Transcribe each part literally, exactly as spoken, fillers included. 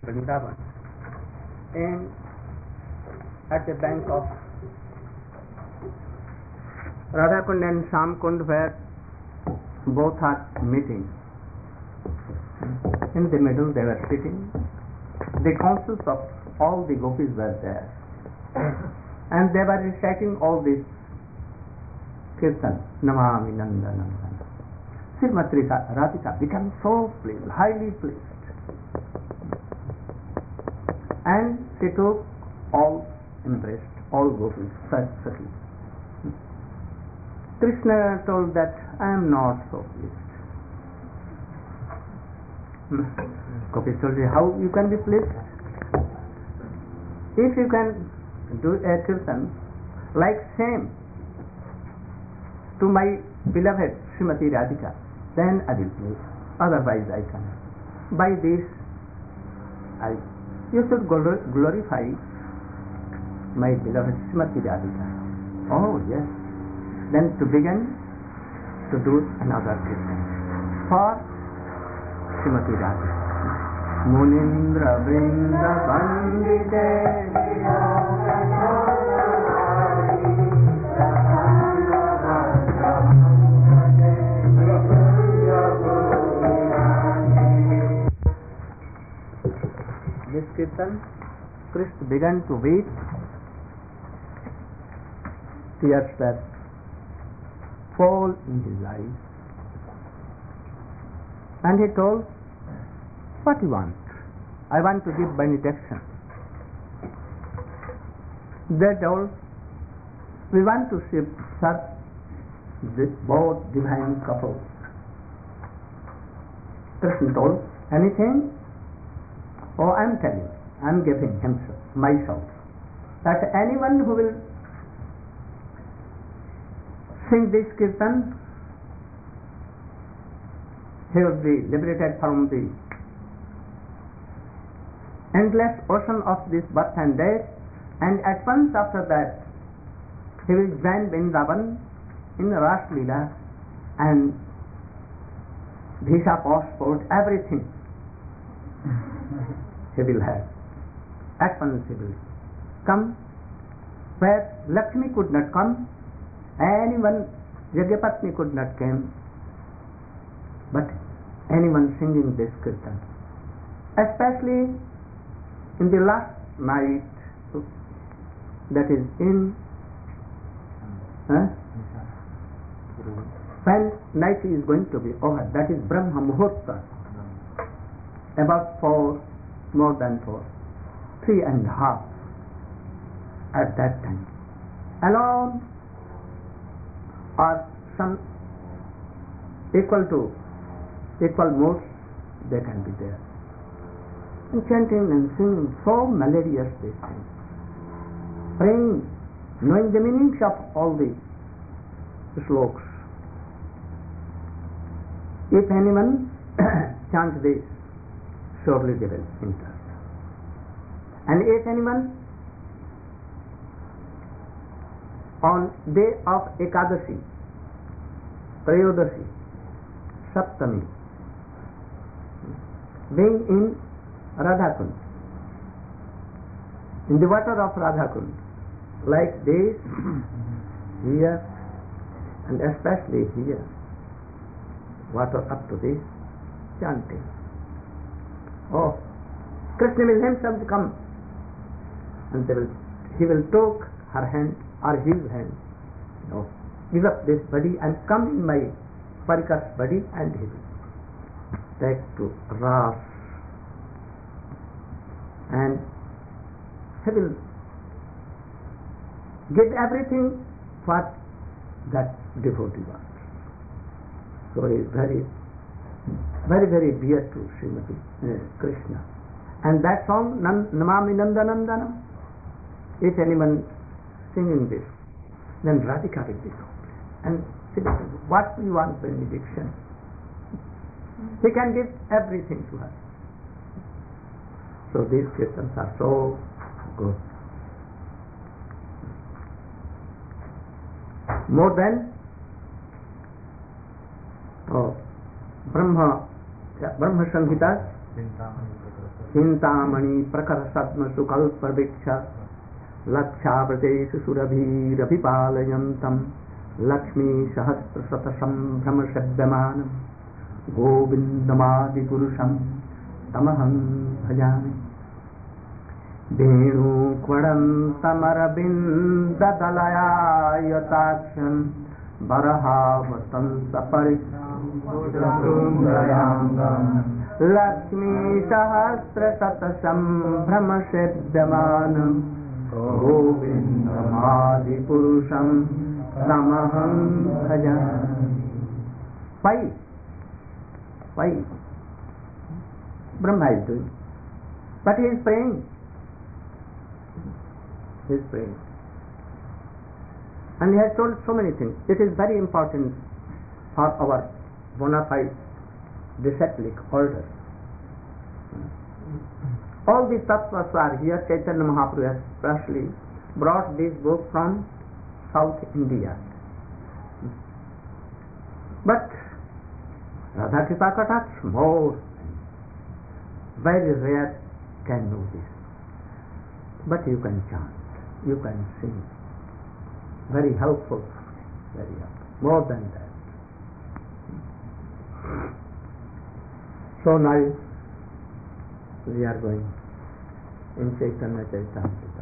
Vrindavan, and at the bank of Radhakund and Shamkund, where both are meeting. In the middle they were sitting. The councils of all the gopis were there, and they were reciting all this kirtan, Namami Nanda Nanda. Srimati Radhika became so pleased, highly pleased, and she took all, embraced all gopis successfully. Krishna told that I am not so pleased. Gopis told you, how you can be pleased? If you can do a kirtan like same to my beloved Srimati Radhika, then I will please. Otherwise I cannot. By this, I you should glorify my beloved Srimati Radhika. Oh yes. Then to begin to do another kirtan for Srimati Radhika. Munindra Vrinda Pandite This kirtan, Krishna began to weep. Tears were fall in his eyes, and he told, what you want? I want to give benediction. They told, we want to serve this both divine couples. Krishna told, anything? Oh, I am telling, I am giving himself, myself, that anyone who will sing this kirtan, he will be liberated from the endless ocean of this birth and death, and at once after that he will join Vrindavan in Ras Leela, and visa, passport, everything he will have. At once he will come where Lakshmi could not come, anyone, Yagyapatni could not come, but anyone singing this kirtan. Especially in the last night, that is in huh? when night is going to be over, that is Brahma Muhurta, about four, more than four, three and a half at that time. Alone or some equal to equal modes, they can be there. And chanting and singing so melodious they sing. Praying, knowing the meanings of all the slokas. If anyone chants this, surely they will enter. And if anyone on day of Ekadashi, Trayodasi, Saptami, being in Radhakund, in the water of Radhakund, like this, here, and especially here, water up to this, chanting. Oh, Krishna will himself come, and they will, he will take her hand or his hand, you know, give up this body and come in my Parikar's body, and he will take to Ras, and he will get everything what that devotee wants. So he is very, very, very dear to Srimati uh, Krishna. And that song, Namami Nanda Nandanam, if anyone singing this, then Radhika will be so pleased. And she will say, what do you want benediction? He can give everything to her. So these kirtans are so good. More than oh, Brahma Brahma Samhita, Chintamani Prakara Sadma Sukalpa Viksha Lakshavratesu Surabhirabhipalayantam Lakshmi Sahasra Satasam Brahma Shabdamanam Govindamadi Purusham Tamaham Bhajami Venu Kvadantamarabinda Dalaya Yataksham Varahavatam Saparisham Lakshmi Sahasra Satasam Brahma Shabdamanam Govindamadi Purusham Tamaham Bhajami. Why? Why? Brahma is doing. But he is praying. He is praying. And he has told so many things. It is very important for our bona fide disciplic order. All these tattvas are here. Chaitanya Mahaprabhu has specially brought this book from South India. But Radha Kripa Kataksh, more, very rare can know this. But you can chant, you can sing. Very helpful, very helpful. More than that. So now we are going in Chaitanya Charitamrita.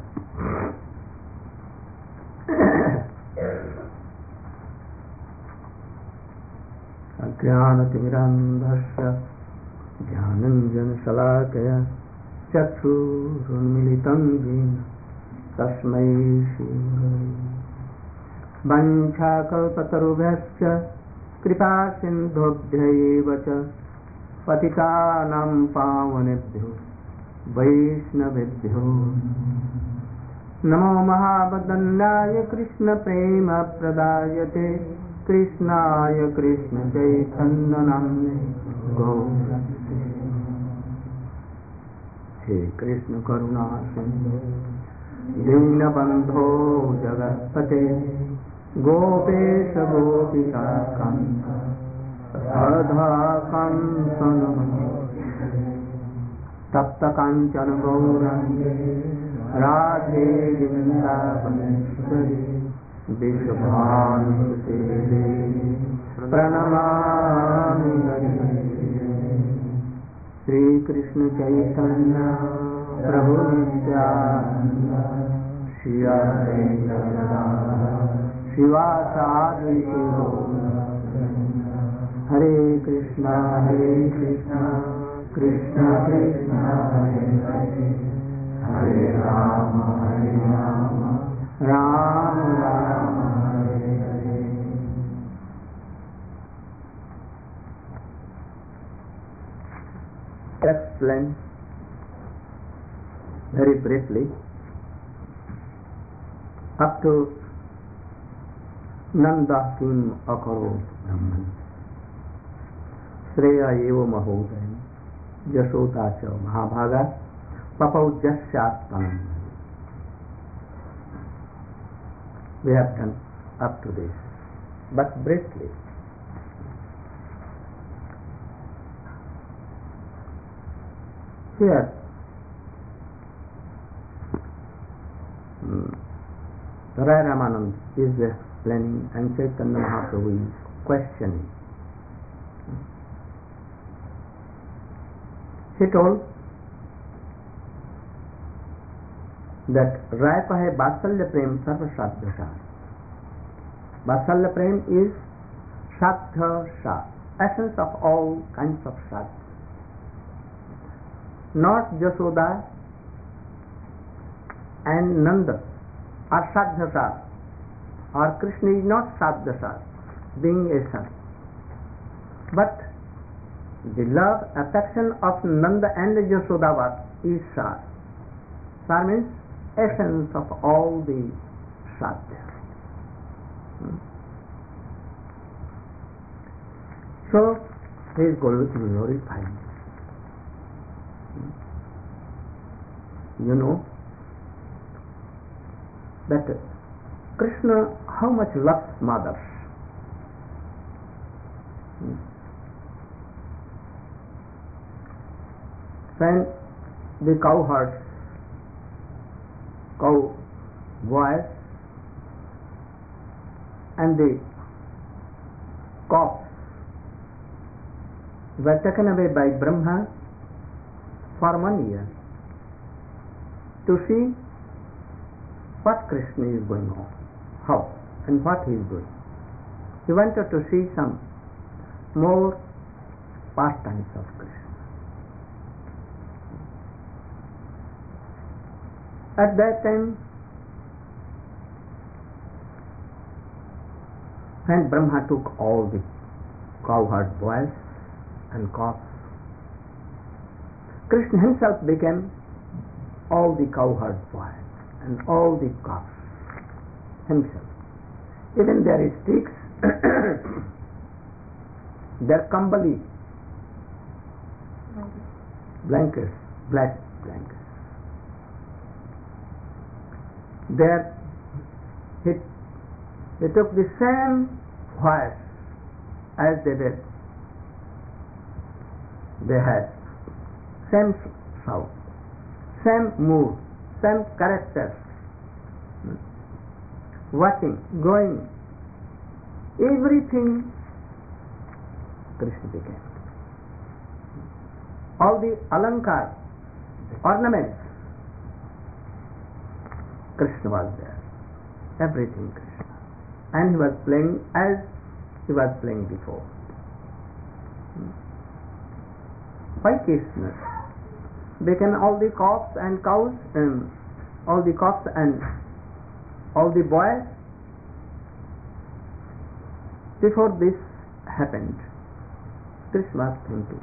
Ajnanatimirandhasya Jnananjana Salakaya Chakshuruन्मीलितं येन तस्मै श्रीगुरवे वञ्चाकल्पतरुभ्यश्च कृपासिन्धुभ्यैव च पतितानां पावनेभ्यो वैष्णवेभ्यो नमो महावदन्याय कृष्णप्रेमप्रदायते कृष्णाय कृष्णचैतन्यनाम्ने गौरङ्गे हे कृष्ण करुणा सिन्धो दीनबन्धो जगत्पते गोपेश गोपिका कान्त राधा कान्त तप्त काञ्चन गौराङ्गे राधे वृन्दावनेश्वरी विश्वभानुते प्रणमामि श्री कृष्ण चैतन्य प्रभु नित्यानंद श्री अद्वैत शिवासादि हरे कृष्णा हरे कृष्णा कृष्णा कृष्णा हरे हरे हरे राम हरे Ram Ram Ram Hare Hare. Explain very briefly up to Nanda Kim Akaro Brahman Shreya Evo Mahodayan Jashoda Cha Mahabhaga Papau Jasyatpanam. We have done up to this, but briefly. Here, Rai Ramanand is explaining and Chaitanya Mahaprabhu is questioning. He told that Raipa hai Vatsalya Prem Sarva Sadhya Sa. Vatsalya Prem is Sadhya Sa, essence of all kinds of sadhya. Not Jashoda and Nanda are Sadhya Sa, or Krishna is not Sadhya Sa, being a son. But the love, affection of Nanda and Jashoda is Sa. Sa means essence of all the sadhya. Hmm. So he is going to glorify. Hmm. You know that Krishna how much loves mothers. Hmm. when the cowherds, cow boys and the calves were taken away by Brahma for one year to see what Krishna is going on, how and what he is doing. He wanted to see some more pastimes of Krishna. At that time, when Brahma took all the cowherd boys and calves, Krishna himself became all the cowherd boys and all the calves himself. Even their sticks, their kambali, blankets, black blankets. There he, he took the same voice as they did. They had same sound, same mood, same character, watching, going, everything Krishna became. All the alankar, ornaments, Krishna was there. Everything Krishna. And he was playing as he was playing before. Why Krishna became all the calves and cows, and all the calves and all the boys? Before this happened, Krishna was thinking.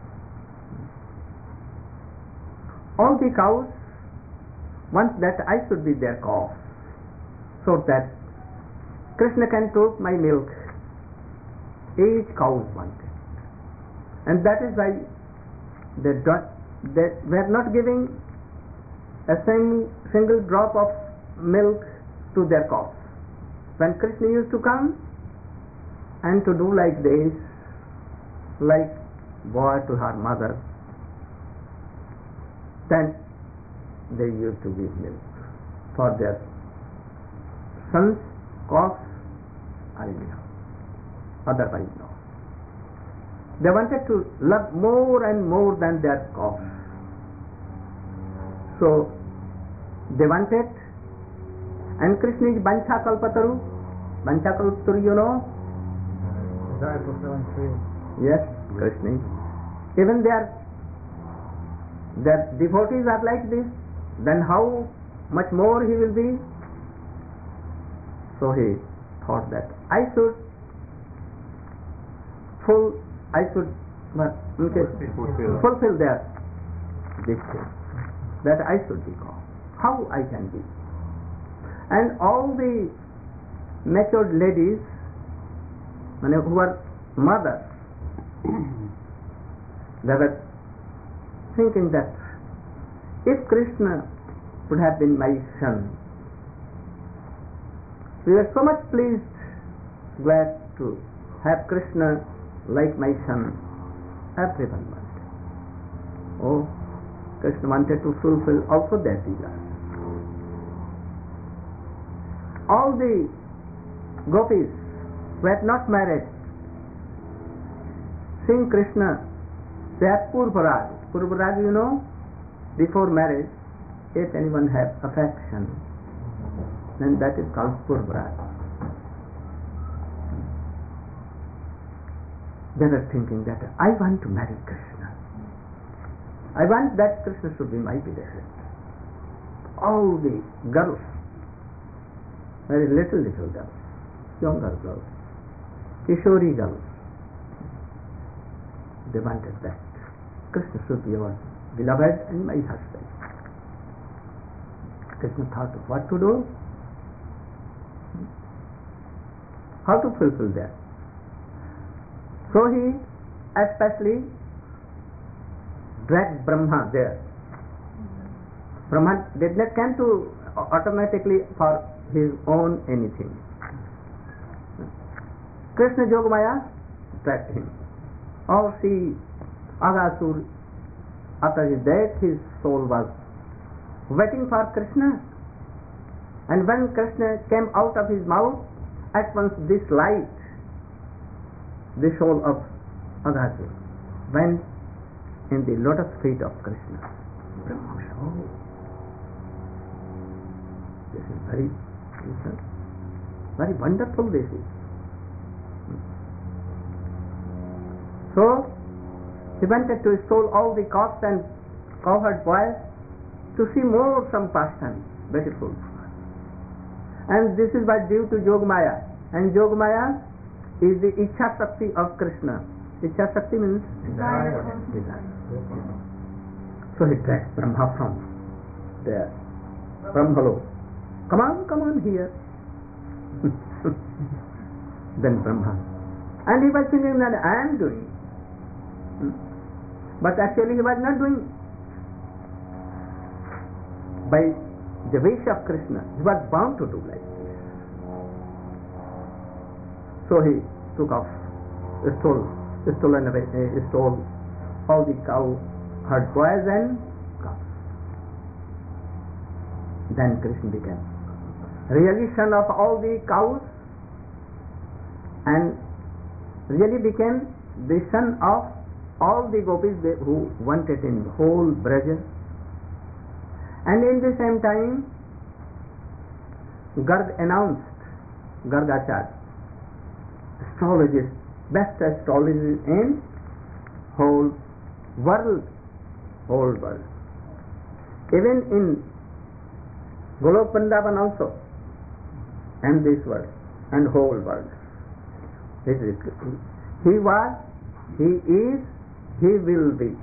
All the cows want that I should be their calf, so that Krishna can take my milk. Each cow is wanted, and that is why they, don't, they were not giving a sing, single drop of milk to their calves. When Krishna used to come and to do like this, like boy to her mother, then they used to give milk for their sons, calves, or anyhow. Otherwise, no. They wanted to love more and more than their calves. So, they wanted, and Krishna is Bancha Kalpataru. Bancha Kalpataru, you know? Yes, Krishna. Even their, their devotees are like this, then how much more he will be? So he thought that I should full, I should what, okay, fulfill. fulfill their this thing, that I should be called. How I can be? And all the matured ladies, who are mothers, they were thinking that if Krishna would have been my son, we were so much pleased, glad to have Krishna like my son. Everyone wanted. Oh, Krishna wanted to fulfill also their desire. All the gopis who had not married, seeing Krishna, they have Purvaraj. Purvaraj, you know, before marriage, if anyone has affection, then that is called Purvaraj. They were thinking that I want to marry Krishna. I want that Krishna should be my beloved. All the girls, very little little girls, younger girls, Kishori girls, they wanted that Krishna should be our beloved and my husband. Krishna thought of what to do, how to fulfill that. So he especially dragged Brahma there. Brahma did not come to automatically for his own anything. Krishna Yogamaya dragged him. Or see Agasur after his death, his soul was waiting for Krishna. And when Krishna came out of his mouth, at once this light, the soul of Agastya, went in the lotus feet of Krishna. Oh, this is very, very wonderful. This is. So he wanted to stole all the cocks and cowherd boys to see more some pastime, beautiful. And this is what due to Yogamaya. And Yogamaya is the Ichha Shakti of Krishna. Ichha Shakti means desire. desire. So he dragged Brahma from there. Brahma, come on, come on here. Then Brahma. And he was thinking that I am doing. But actually he was not doing. By the wish of Krishna, he was bound to do like this. So he took off, stole, stolen away, uh, stole all the cow herd boys and cows. Then Krishna became really son of all the cows and really became the son of all the gopis who wanted in the whole Braja. And in the same time, Garg announced, Gargacharya, astrologist, best astrologist in whole world, whole world. Even in Golok Vrindavan also, and this world, and whole world. This is, he was, he is, he will be.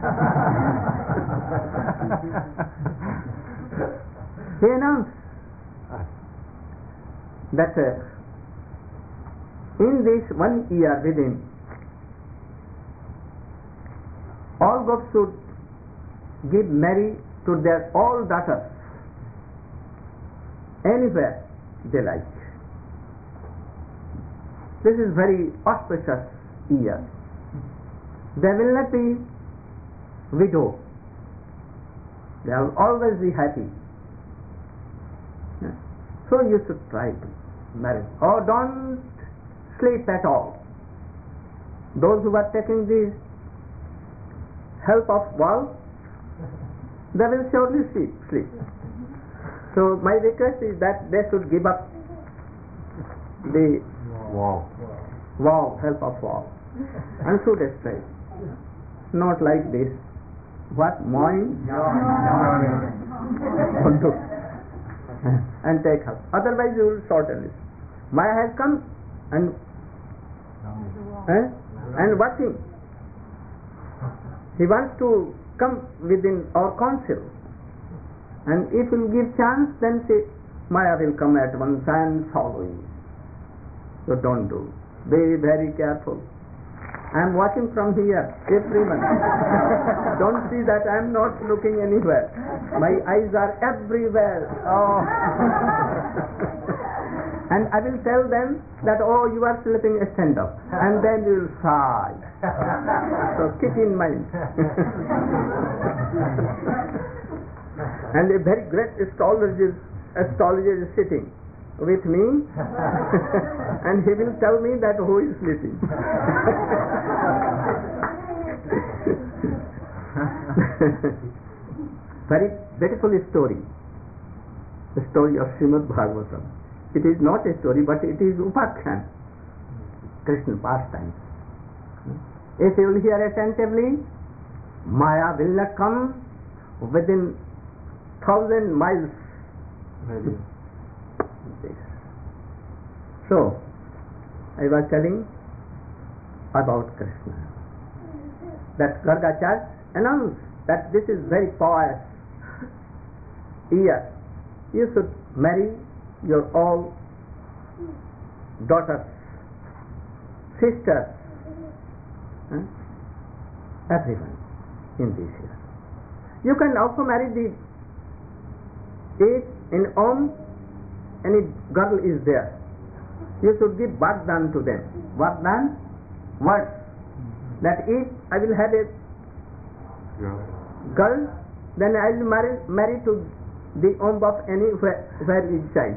He announced that uh, in this one year within, all gopis should give marry to their all daughters anywhere they like. This is very auspicious year. They will not be widow. They will always be happy. So you should try to marry. Or don't sleep at all. Those who are taking the help of vow, they will surely sleep. sleep. So my request is that they should give up the wow, vow, help of vow, and should stay. Not like this. What? Mine? And take help. Otherwise you will certainly. Maya has come and eh, and watching. He wants to come within our council. And if we give chance, then say, Maya will come at once and follow you. So don't do. Be very careful. I am watching from here, everyone. Don't see that I am not looking anywhere. My eyes are everywhere. Oh. And I will tell them that, oh, you are sleeping, stand up. And then you will sigh. So keep in mind. And a very great astrologer, astrologer is sitting with me and he will tell me that who is sleeping. Very beautiful story, the story of Srimad Bhagavatam. It is not a story, but it is Upakhyan, Krishna pastime. If you will hear attentively, Maya will not come within thousand miles. So, I was telling about Krishna. That Gargacharya announced that this is very pious year. You should marry your all daughters, sisters, huh? everyone in this year. You can also marry the if in Om any girl is there, you should give Vardhan to them. Vardhan, what? That if I will have a yeah. girl, then I will marry, marry to the womb of any where, where is child.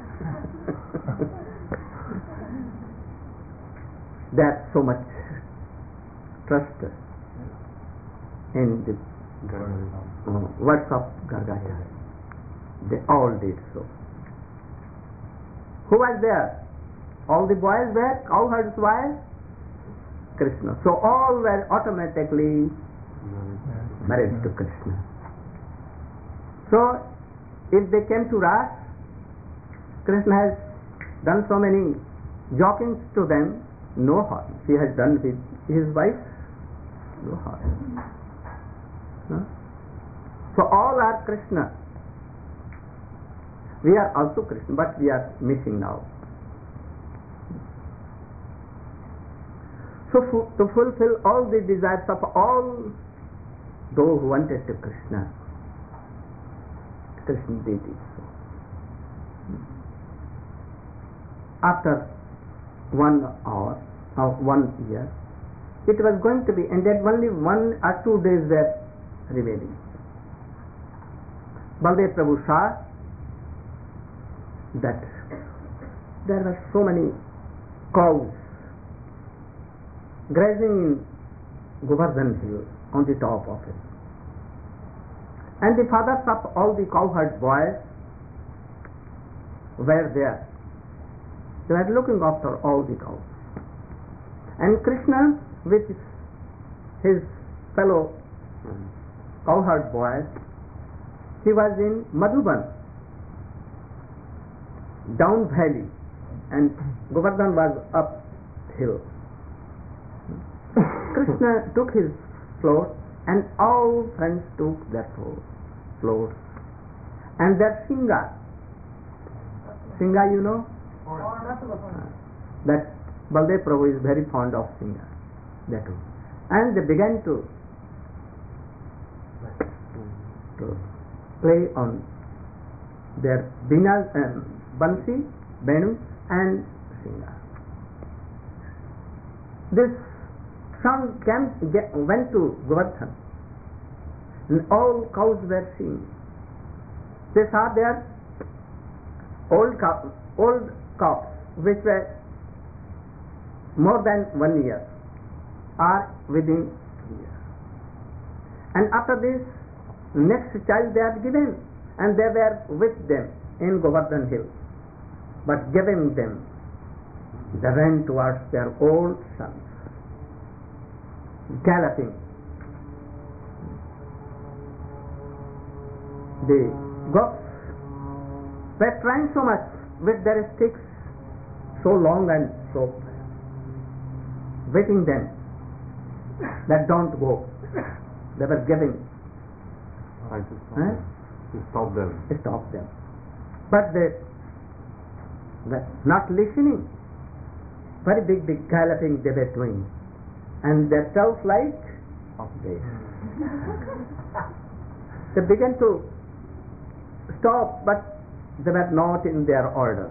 There's so much trust in the uh, words of Gargacharya. They all did so. Who was there? All the boys were cowherds' wives? Krishna. So all were automatically married to Krishna. So if they came to Ras, Krishna has done so many jokings to them, no harm. He has done with his wife, no harm. No? So all are Krishna. We are also Krishna, but we are missing now. So to fulfill all the desires of all those who wanted to Krishna, Krishna did it so. After one hour or one year, it was going to be ended. Only one or two days were remaining. Baldev Prabhu saw that there were so many cows grazing in Govardhan hill on the top of it. And the fathers of all the cowherd boys were there. They were looking after all the cows. And Krishna with his fellow cowherd boys, he was in Madhuban, down valley, and Govardhan was uphill. Krishna took his float, and all friends took their floats. And their Singha, Singha you know? That Baldev Prabhu is very fond of Singha. That too. And they began to, to play on their Bina, um, Bansi, Benu and Singha. This sound came, went to Govardhan, and all cows were seen. They saw their old cow, old cows which were more than one year or within two years. And after this, next child they had given, and they were with them in Govardhan hill. But giving them, they ran towards their old sons, galloping. The goats were trying so much with their sticks, so long and so waiting them that don't go. They were giving. I just Huh? to stop them. Stop them. But they were not listening. Very big, big galloping they were doing. And their tails like this. They began to stop, but they were not in their order.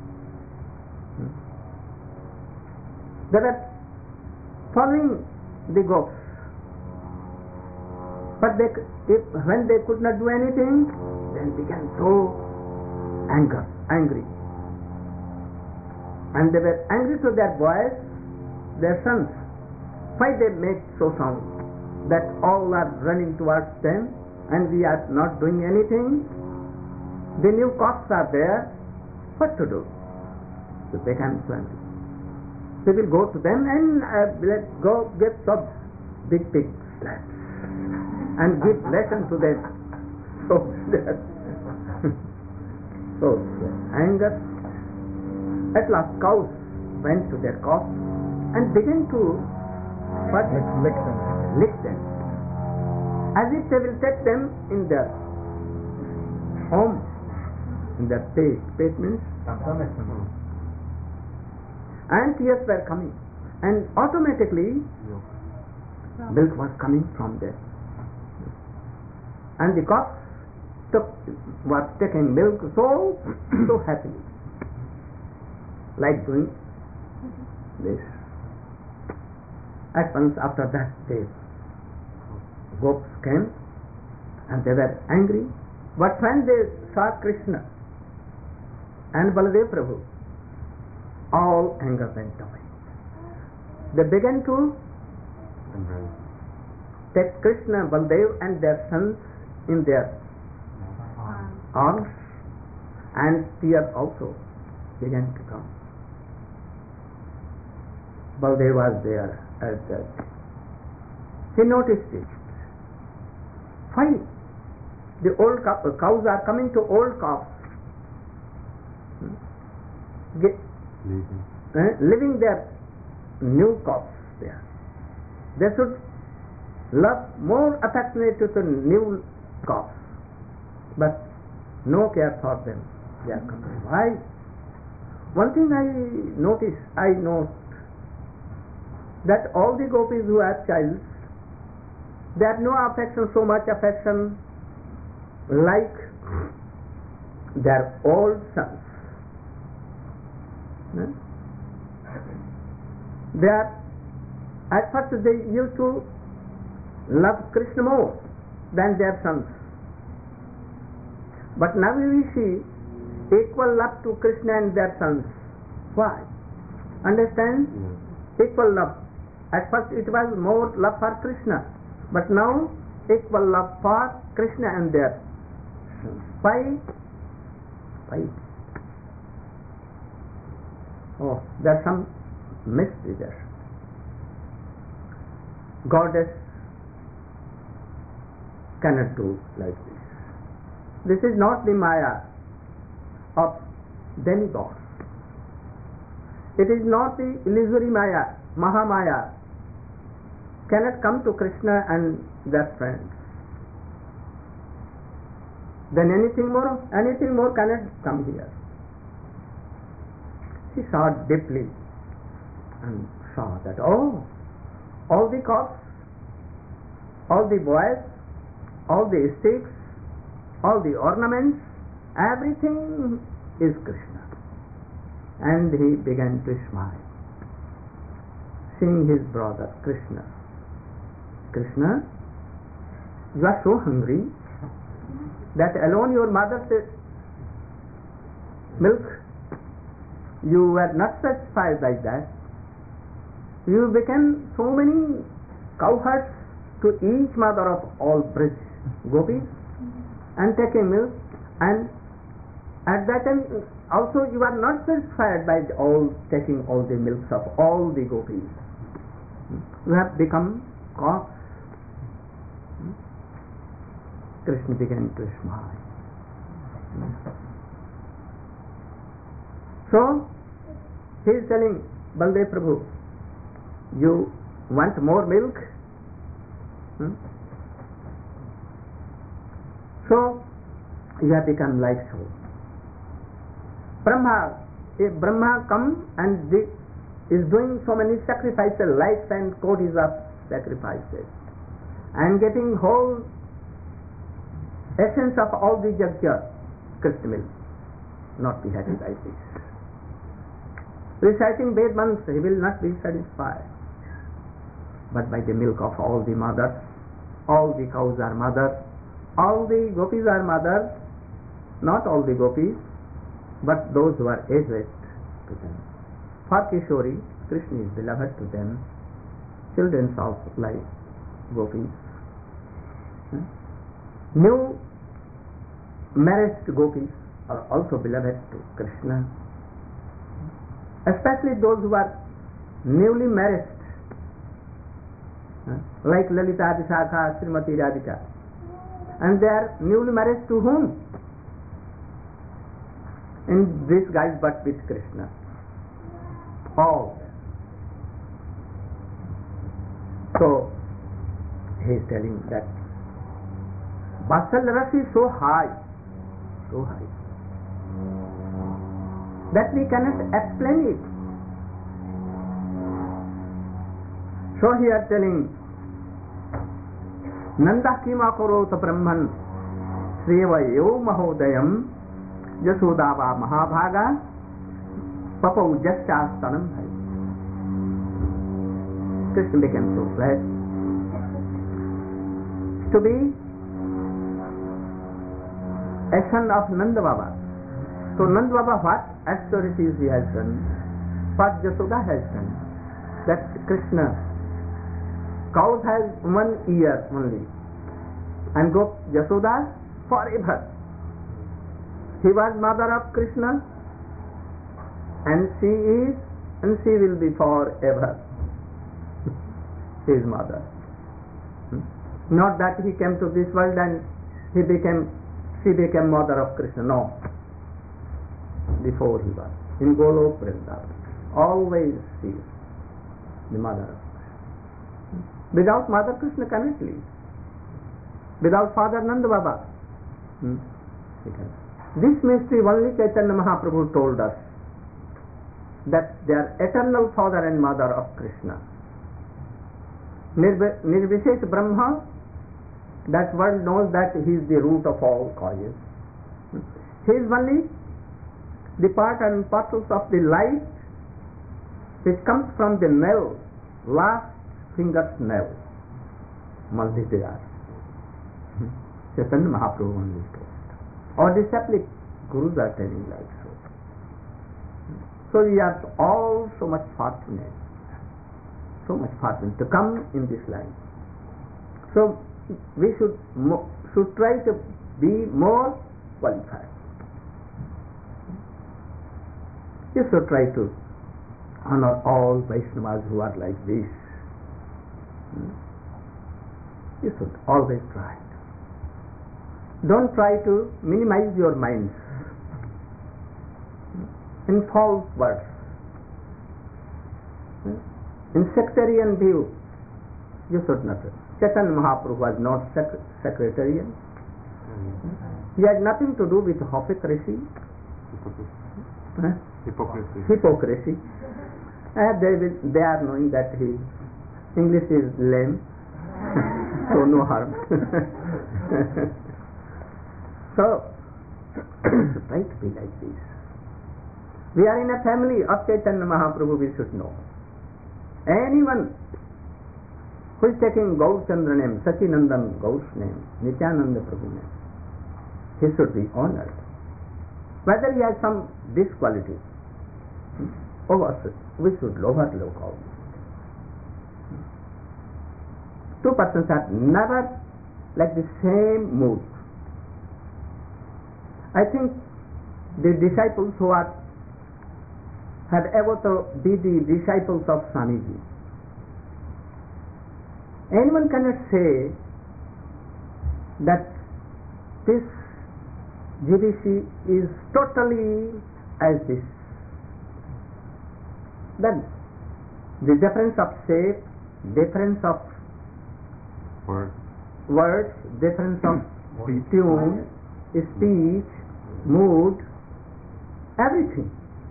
They were following the goats. But they, if, when they could not do anything, then began so anger, angry. And they were angry to their boys, their sons. Why they make so sound that all are running towards them and we are not doing anything? The new cocks are there. What to do? So they can swim. They will go to them and uh, let go give some big big slaps and give lesson to them. So so anger. At last cows went to their cocks and began to what? Lick them. Lick them. As if they will take them in their home, in their pate. Pate means? And tears were coming. And automatically milk was coming from there. And the cock took, was taking milk so, so happily. Like doing this. At once after that, the goats came and they were angry. But when they saw Krishna and Baladev Prabhu, all anger went away. They began to Embrace. take Krishna, Baladev and their sons in their arms, and tears also began to come. Baladev was there at that. He noticed it. Why the old cows are coming to old calves, Get, Leaving. uh, leaving their new calves there. They should love more affectionate to the new calves, but no care for them. They are coming. Why? One thing I notice, I note that all the gopis who have childs, they have no affection, so much affection like their old sons. Hmm? They are, at first they used to love Krishna more than their sons. But now we see equal love to Krishna and their sons. Why? Understand? Yes. Equal love. At first it was more love for Krishna, but now equal love for Krishna and their sons. Why? Why? Oh, there's some mystery there. Goddess cannot do like this. This is not the Maya of demigods. It is not the illusory Maya, Mahamaya. Cannot come to Krishna and their friends. Then anything more, anything more cannot come here. She saw deeply and saw that, oh, all the cops, all the boys, all the sticks, all the ornaments, everything is Krishna. And he began to smile, seeing his brother Krishna. Krishna, you are so hungry that alone your mother said milk, you were not satisfied by that. You became so many cowherds to each mother of all Brij gopis and taking milk, and at that time also you are not satisfied by all taking all the milks of all the gopis. You have become cocks. Krishna began to smile. So he is telling Baladev Prabhu, you want more milk? Hmm? So you have become like so. Brahma, if Brahma come and the, is doing so many sacrifices, lives and kotis of sacrifices, and getting whole essence of all the jagya, Krishna will not be happy like this. Reciting Ved mantra, he will not be satisfied. But by the milk of all the mothers, all the cows are mothers, all the gopis are mothers, not all the gopis, but those who are aged to them. For Kishori, Krishna is beloved to them. Children also like gopis. Hmm? New married gopis are also beloved to Krishna. Especially those who are newly married, huh? like Lalita, Vishakha, Srimati Radhika. And they are newly married to whom? In this guise but with Krishna. All. So, he is telling that Vasal Rasi is so high, so high, that we cannot explain it. So he is telling, Nanda kima korota brahman srevayo mahodayam jasodava mahabhaga papau jasyastanam hai. Krishna became so glad to be a son of Nanda Baba. So Nanda Baba, what austerities he has done, what Yashoda has done, that Krishna, cows has one ear only, and go Yashoda forever. He was mother of Krishna, and she is, and she will be forever his mother. Not that he came to this world and he became, she became mother of Krishna. No. Before he was in Golok Vrindavan, always she is the mother of Krishna. Without mother, Krishna cannot live. Without father Nanda Baba, hmm? This mystery only Chaitanya Mahaprabhu told us, that they are eternal father and mother of Krishna. Nirv- Nirvishesh Brahma, that world knows that he is the root of all causes. He is only the part and parcels of the light which comes from the nail, last finger's nail. Multitude. Chaitanya Mahaprabhu only told. Our disciplic gurus are telling like so. So we are all so much fortunate, so much fortunate to come in this line. So we should mo- should try to be more qualified. You should try to honor all Vaishnavas who are like this. You should always try. Don't try to minimize your minds in false words, in sectarian view. You should not. Chaitanya Mahaprabhu was not sec- sectarian. He had nothing to do with hypocrisy. Huh? Hypocrisy. Hypocrisy. Uh, they, will, they are knowing that his English is lame, so no harm. So, try to be like this. We are in a family of Chaitanya Mahaprabhu, we should know. Anyone who is taking Gaur Chandra name, Sachinandan Gaur's name, Nityananda Prabhu name, he should be honored. Whether he has some disquality, over we should lower low all. Two persons are never like the same mood. I think the disciples who are have ever to be the disciples of Swamiji, anyone cannot say that this G D C is totally as this. Then the difference of shape, difference of Word. words, difference of tune, speech, mood, everything.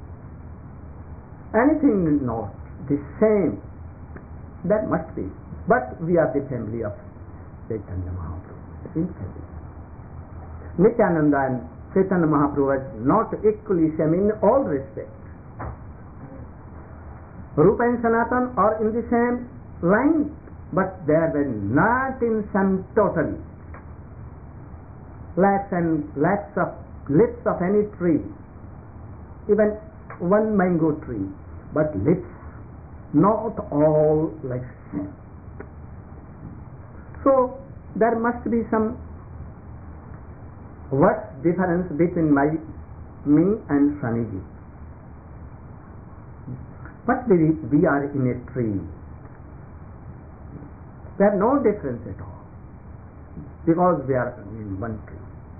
Anything is not the same. That must be. But we are the family of Chaitanya Mahaprabhu. In family. Nityananda and Chaitanya Mahaprabhu was not equally same in all respects. Rupa and Sanatan are in the same line, but they were not in some totally. Lakhs and lakhs of lips of any tree, even one mango tree, but lips not all like same. So there must be some what difference between my me and Swamiji. But we, we are in a tree. There is no difference at all, because we are in one tree.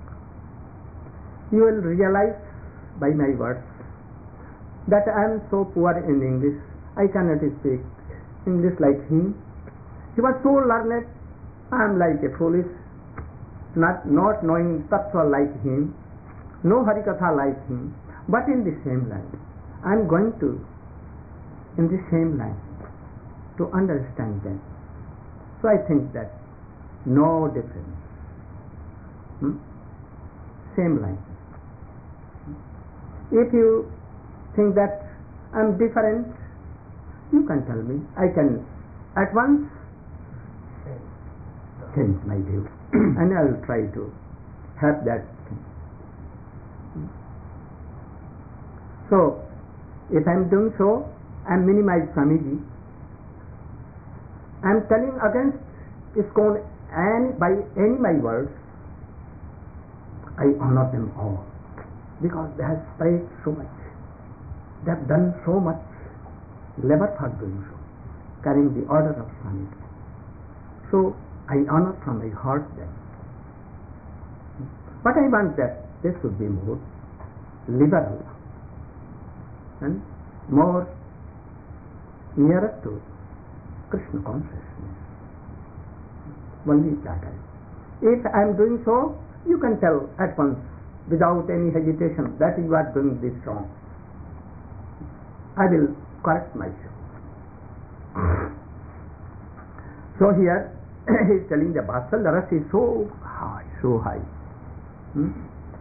You will realize by my words that I am so poor in English, I cannot speak English like him. He was so learned, I am like a foolish, not, not knowing tattva like him, no harikatha like him, but in the same line. I am going to, in the same line, to understand them. So I think that no difference. Hmm? Same line. If you think that I am different, you can tell me. I can at once change my view and I will try to have that So, if I am doing so, I am minimizing Swamiji. I am telling against ISKCON and by any my words, I honor them all because they have spread so much. They have done so much labor for doing so, carrying the order of Swamiji. So, I honor from my heart them. But I want that they should be more liberal and more nearer to Krishna consciousness. Only that. If I am doing so, you can tell at once, without any hesitation, that you are doing this wrong. I will correct myself. So here he is telling the Vatsalya Rasa is so high, so high. Hmm?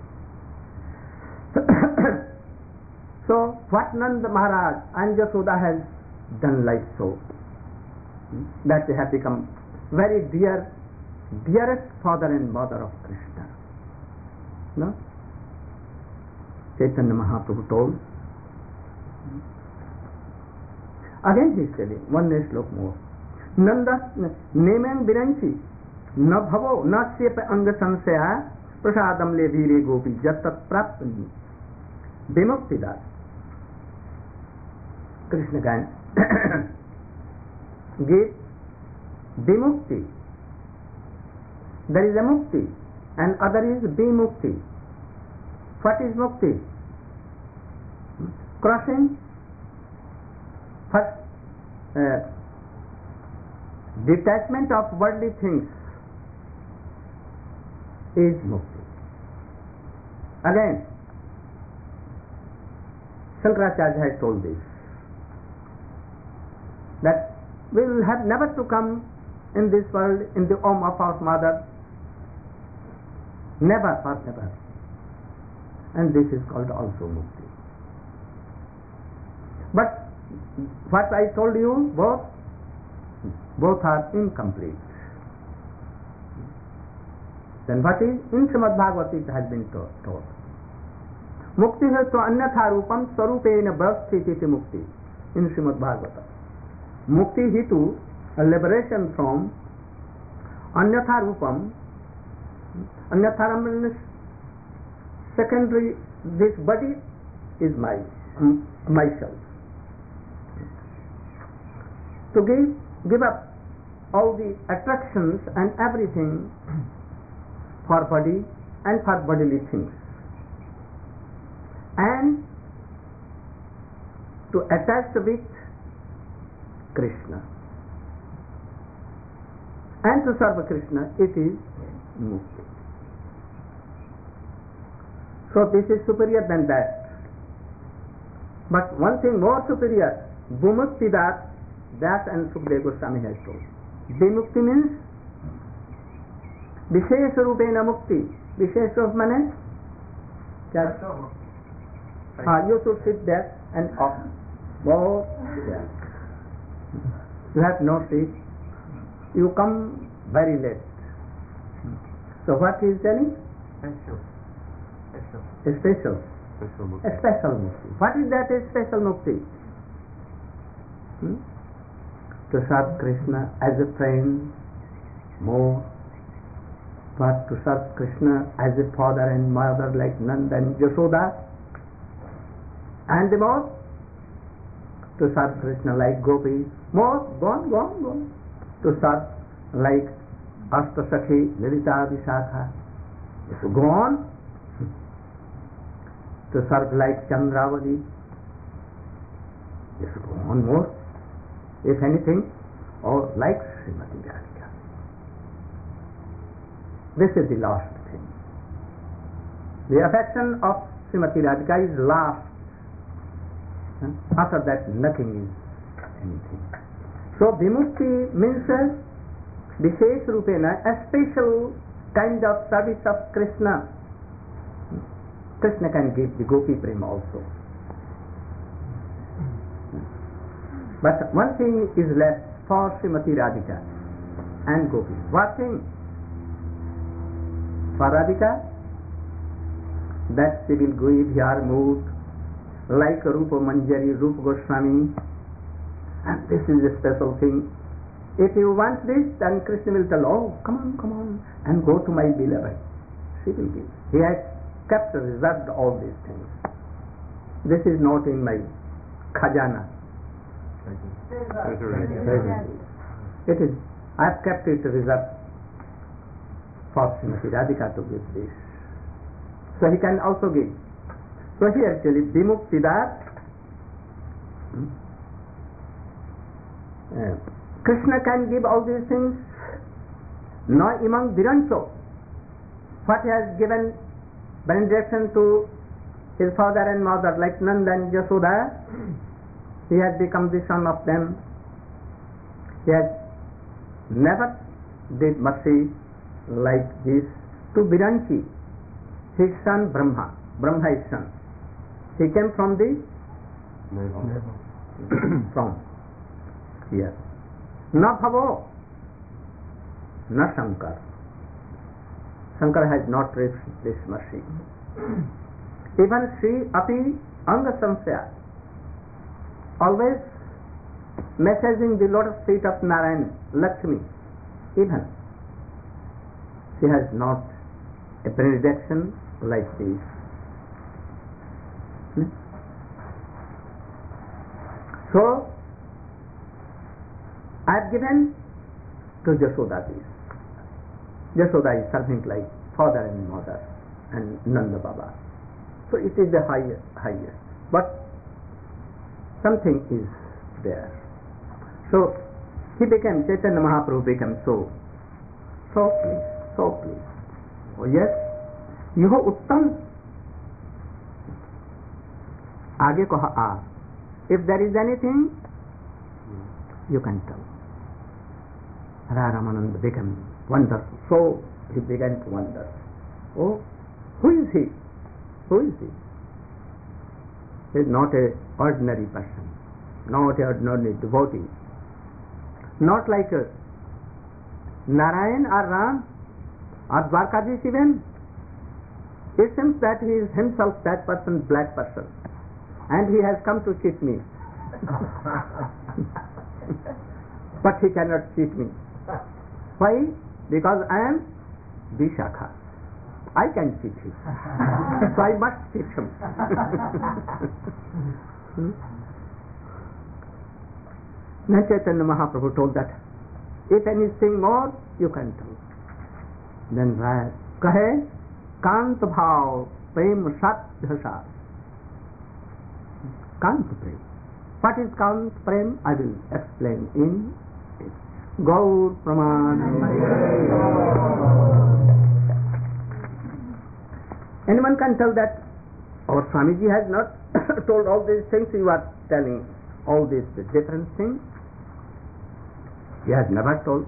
So what Nanda Maharaj and Yashoda has done like so, hmm? that they have become very dear, dearest father and mother of Krishna. No? Chaitanya Mahaprabhu told. Again he is telling, one slok more. Nanda nemen viranchi na bhavo na sepa anga sansaya prasadam le vire gopi jatat prapni vimuktidas. Krishna can give vimukti. There is a mukti and other is vimukti. What is mukti? Crossing first uh, detachment of worldly things is mukti. Again, Shankaracharya has told this, that we will have never to come in this world in the womb of our mother, never for never, and this is called also mukti. But what I told you, both both are incomplete. Then what is in Srimad Bhagavata it has been told. Mukti hai to anyatha rupam swarupena bhavsthiti mukti in Srimad Bhagavata. Mukti hitu, a liberation from anyatha rupam. Anyatha rupam means secondary, this body is my um, myself. To give give up all the attractions and everything for body and for bodily things, and to attach with Krishna and to serve Krishna, it is mukti. So this is superior than that. But one thing more superior, Vimukti, that that and Sukadeva Goswami has told. Vimukti means Vishesh Rupena Mukti. Vishesh Rup means ah, you should sit there and off. Go there. You have no seat. You come very late. So what he is telling? Special. A special. Special mukti. A special mukti. What is that a special mukti? Hmm? To serve Krishna as a friend more, but to serve Krishna as a father and mother like Nanda and Yashoda, and more to serve Krishna like Gopi, more, go on, go on, go on, to serve like Ashtasakhi, Lalita, Vishakha, so go on, to serve like Chandravali, yes, go on more, if anything, or like Srimati Radhika. This is the last thing. The affection of Srimati Radhika is last. After that, nothing is anything. So, Vimukti means Vishesh Rupena, a special kind of service of Krishna. Krishna can give the Gopi Prema also. But one thing is left for Srimati Radhika and Gopi. What thing? For Radhika, that she will give her mood like Rupa Manjari, Rupa Goswami, and this is a special thing. If you want this, then Krishna will tell, oh, come on, come on, and go to my beloved. She will give. He has kept, reserved all these things. This is not in my khajana. It is, I have kept it reserved for Srimati Radhika to give this. So he can also give. So here actually Vimuktidat, hmm? uh, Krishna can give all these things. Now among Virancho, what he has given benediction to his father and mother, like Nanda and Yashoda, he has become the son of them. He has never did mercy like this to Viranchi, his son Brahma. Brahma is son. He came from the from here. Na Bhavo, na Shankar. Shankar has not reached this mercy. Even Sri Api Anga Samsaya, always messaging the lotus feet of Narayan, Lakshmi, even she has not a benediction like this. Hmm? So, I have given to Jashoda this. Jashoda is something like father and mother and Nanda Baba. So it is the highest, highest. But something is there. So he became, Chaitanya Mahaprabhu became so, so pleased, so pleased. Oh yes, you have uttam. Aage kaha a. If there is anything, you can tell. Radha Ramananda became wonderful. So he began to wonder. Oh, who is he? Who is he? He is not an ordinary person, not an ordinary devotee, not like a Narayan or Ram or Dwarkadhish even. It seems that he is himself that person, black person, and he has come to cheat me. But he cannot cheat me. Why? Because I am Vishakha. I can cheat him. So I must cheat him. hmm? Then Chaitanya Mahaprabhu told that if anything more, you can tell. Then Raya kahe Kant bhav prem sat dhasa. Kant prem. What is Kant prem? I will explain in it. Gaur Praman. Anyone can tell that our Swamiji has not told all these things. You are telling all these different things. He has never told.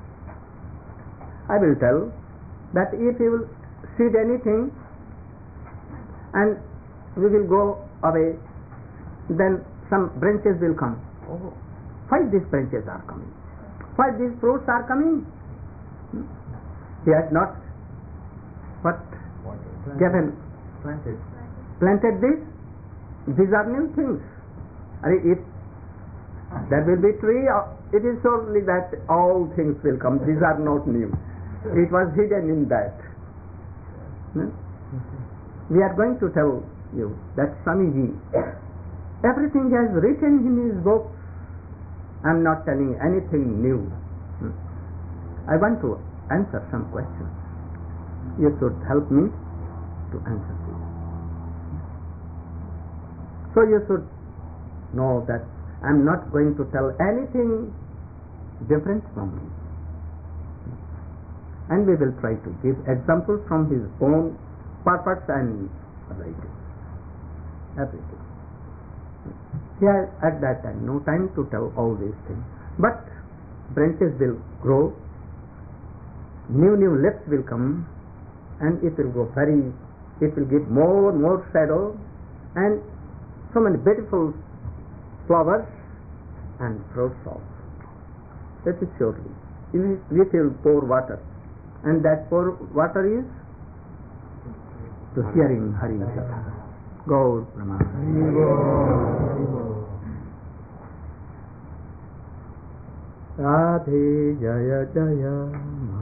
I will tell that if you will seed anything and we will go away, then some branches will come. Oh, why these branches are coming? Why these fruits are coming? Hmm? He has not what given planted. planted this. These are new things. If there will be tree, it is surely that all things will come. These are not new. It was hidden in that. Hmm? We are going to tell you that Swamiji, everything he has written in his book. I am not telling anything new. Hmm? I want to answer some questions. You should help me to answer this. So you should know that I am not going to tell anything different from him. And we will try to give examples from his own purpose and writing. Everything. He had at that time no time to tell all these things. But branches will grow, new new leaves will come, and it will go very, it will give more and more shadow, and so many beautiful flowers and fruits also. That is surely. We will pour water, and that pour water is to hearing Hari Katha. Gaur Praman. Radhe Jaya Jaya